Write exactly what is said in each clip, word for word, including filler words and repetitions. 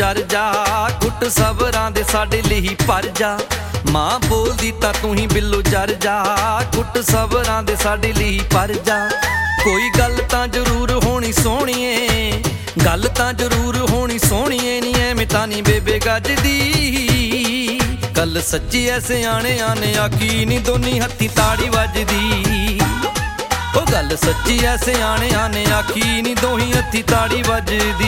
जर जा, घुट सबरां दे साडे लिए भर जा। मां बोलदी तां तू ही बिल्लो जर जा, घुट सबरां दे साडे लिए भर जा। कोई गल तां जरूर होनी सोहणीए, गल तां जरूर होनी सोहणीए, नी ऐवें तां नी बेबे गजदी। गल सच्ची ऐ सियाणे आने आखी, नी दोनी हत्थी ताड़ी वजदी। ओ गल सच्ची ऐ सियाणे आने आखी, नी दोही हत्थी ताड़ी वजदी।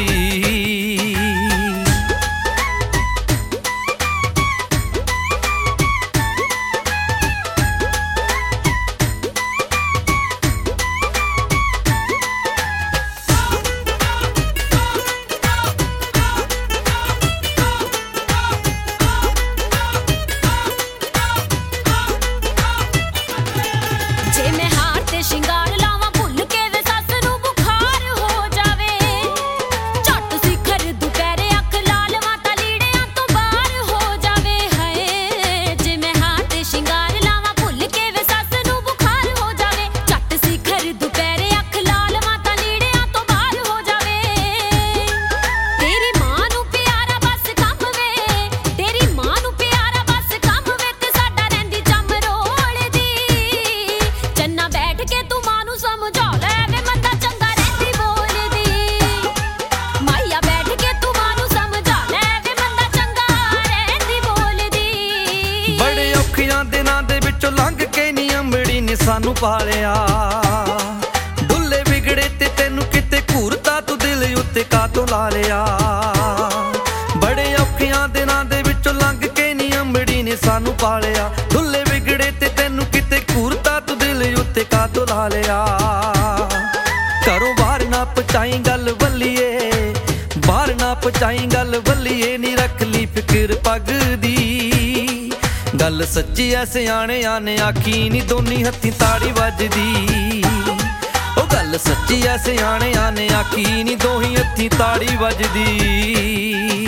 सानू पालिया डुल्ले बिगड़े ते तेनू किते घूरता तू दिल उत्ते कातों ला लिया। बड़े औखियां दिनां दे विचों लंघ के नी अंबड़ी ने सानू पालिया, डुल्ले बिगड़े ते तेनू किते घूरता तू दिल उत्ते कातों ला लिया। घरों बाहर ना पहुंचाई गल वल्लीए, बाहर ना पहुंचाई गल वल्लीए, नी रख ली फिक्र पग दी। गल सच्ची ऐ सियाणे आने आखी, नी दोनी हत्थी ताड़ी वजदी। ओ गल सच्ची ऐ सियाणे आने आखी, नी दोही हत्थी ताड़ी वजदी।